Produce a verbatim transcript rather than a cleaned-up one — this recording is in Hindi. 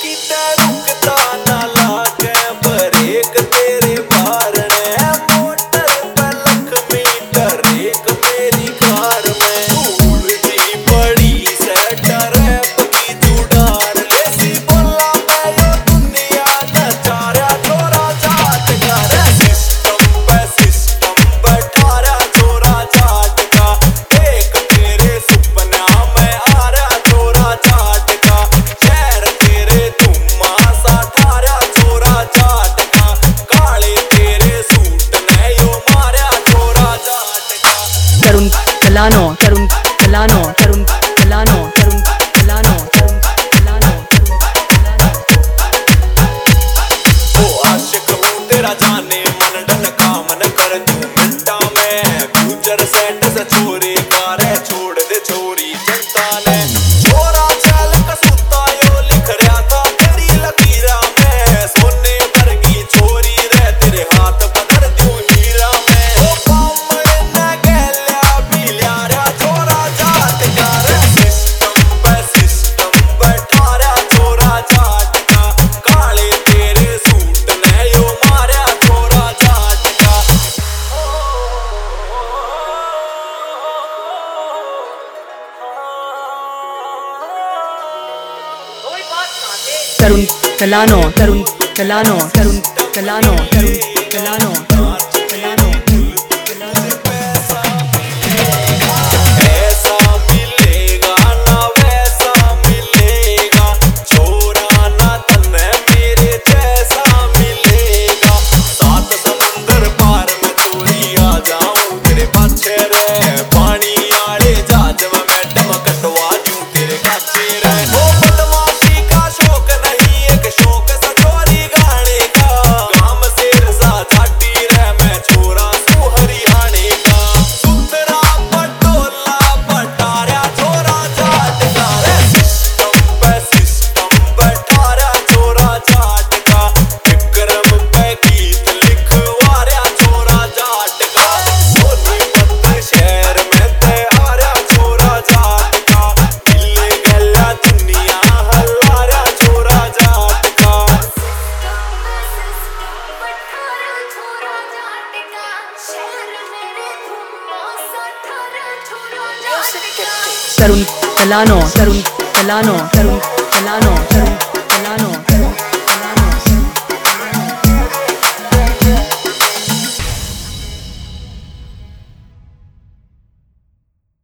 तरुण तलानो तरुण तलानो तरुण तलानो तरुण तलानो तरुण तलानो ओ आशिक हूँ तेरा जाने मन डनका मन कर तू मिनटा में फ्यूचर सेट से चोरी करे छोड़ दे चोरी जनता ने छोरा चाल का सुता यो लिख रहा था तेरी लकीरा में सोने वर्गी छोरी रे तेरे हाथ पकड़ दूं हीरा में ओ पामड़ न गैल्या बिल्यारा छोरा जाट का रे सिस्टम पे सिस्टम बैठा रहा छोरा जाट का काले तेरे सूट ने यो मारा छोरा जाट का तरुण तलानो तरुण तलानो तरुण तलानो तरुण तलानो तलानो ऐसा मिलेगा ना वैसा मिलेगा छोरा ना तन्ने मेरे जैसा मिलेगा सात समुंदर पार में चोरी आ जाऊं तेरे पाछे रे पानी आले जहाज में मैडम कटवा दूं तेरे काछे रे ओ बदमाशी का शौक नहीं एक शौक सा चोरी गाने का काम शेर सा जाटी रे मैं छोरा सू हरियाणे का सुंदरा पटोला पटारा छोरा जाट का रे सिस्टम पे सिस्टम बैठारा छोरा जाट का विक्रम पे गीत लिखवारा छोरा जाट का सोनीपत शहर में तैयारा छोरा जाट का मिले गला दुनिया हल्लारा छोरा जाट का तरुण तलानो तरुण तलानो तरुण तलानो तरुण